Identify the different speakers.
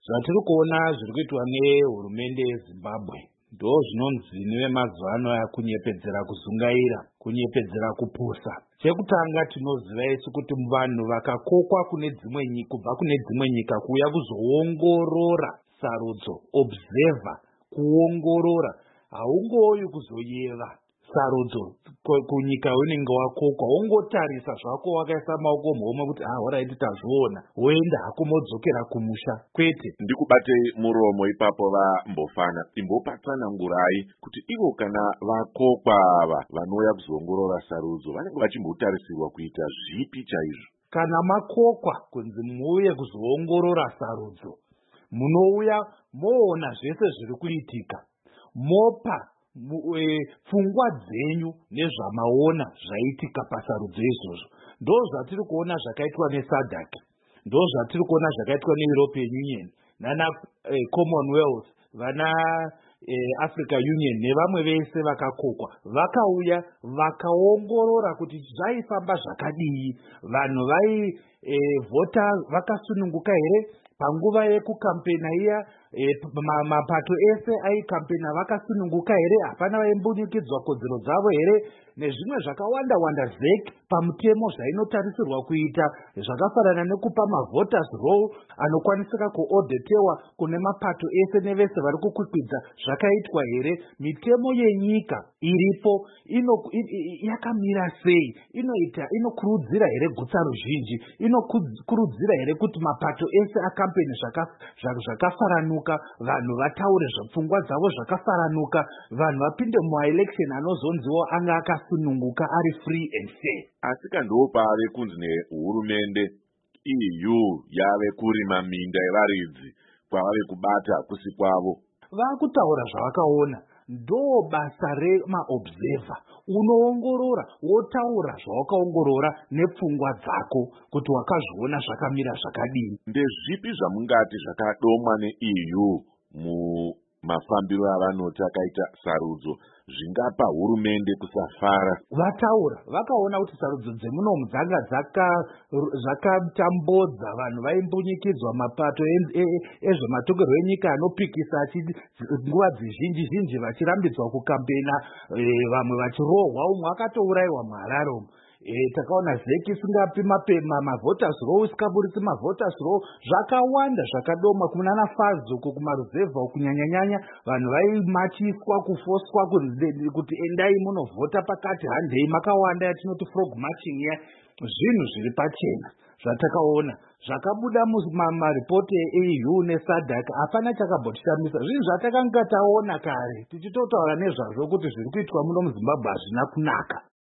Speaker 1: Zvatiri kuona zviri kuitwa nehurumende yeZimbabwe ndozvinonzi nevemazuva ano aya kunyepedzera kuzungaira, kunyepedzera kupusa. Chekutanga tinoziva isu kuti vanhu vakakokwa kubva kune dzimwe nyika kuuya kuzoongorora sarudzo, observer, kuongorora, haungouyi kuzoyeva sarudzo kunyika unenge wakokwa, wongotarisa zvako wakaisa maoko muhomwe kuti alright tazviona, woenda hako modzokera kumusha, kwete.
Speaker 2: Ndikubatei muromo ipapo vambofana imbopatsanangurai kuti ivo kana vakokwa ava vanouya kuzoongorora sarudzo vanenge vachimbotarisirwa kuita zvipi chaizvo?
Speaker 1: Kana makokwa kunzi muuye kuzoongorora sarudzo, munouya moona zvese zviri kuitika, mopa pfungwa dzenyu nezvamaona zvaitika pasarudzo izvozvo. Ndo zvatiri kuona zvakaitwa neSADC, ndo zvatiri kuona zvakaitwa neEuropean Union nana Commonwealth, vana Africa Union nevamwe vese vakakokwa vakauya vakaongorora kuti zvaifamba zvakadii, vanhu vaivhota vakasununguka here panguva yekukampena iya, mapato ese aikampena vakasununguka here, hapana vaimbunyukidzwa kodzero dzavo here, nezvimwe zvakawanda zeki pamutemo zvainotarisirwa kuita, zvakafanana nekupa mavoters roll anokwanisika kuodhetewa kune mapato ese nevese vari kukwikwidza zvakaitwa here. Mitemo yenyika iripo yakamira sei? Inokurudzira here gutsa ruzhinji? Inokurudzira here kuti mapato ese akampeni zvakafaranuka, vanhu vataure pfungwa dzavo zvakafaranuka, vanhu vapinde mumaelection anozonziwo anga akasununguka ari free and fair?
Speaker 2: Asi kandiwo pave kunzi nehurumende EU yave kurima minda yevaridzi kwavave kubata kusi kwavo.
Speaker 1: Vakutaura zvavakaona, ndo basa remaobserver. Unoongorora, wotaura zvawakaongorora nepfungwa dzako kuti wakazviona zvakamira zvakadini.
Speaker 2: Ndezvipi zvamungati zvakadomwa neEU mumafambiro avanoti akaita sarudzo zvingapa hurumende kusafara?
Speaker 1: Vataura, vakaona kuti sarudzo dzemunomu dzanga dzakatambodza vanhu vaimbunyikidzwa mapato ezvematongerwo enyika anopikisa nguva dzizhinji vachirambidzwa kukampena, vamwe vachirohwa, umwe akatourayiwa muHarare umu. Takaona zeki isingapi mavoters roll, isikaburitsi mavoters roll, zvakawanda zvakadomwa kunana Fazo kumaruzevha kunyanyanyanya, vanhu vaimachiswa kufoswa kuti endai munovhota pakati handei, makawanda yatinoti frog marching ya, zvinhu zviri pachena zvatakaona zvakabuda mumaripoti eEU neSADC, hapana chakambotitambisa. Zvinhu zvatakanga taona kare tichitotaura nezvazvo kuti zviri kuitwa muno muZimbabwe hazvina kunaka.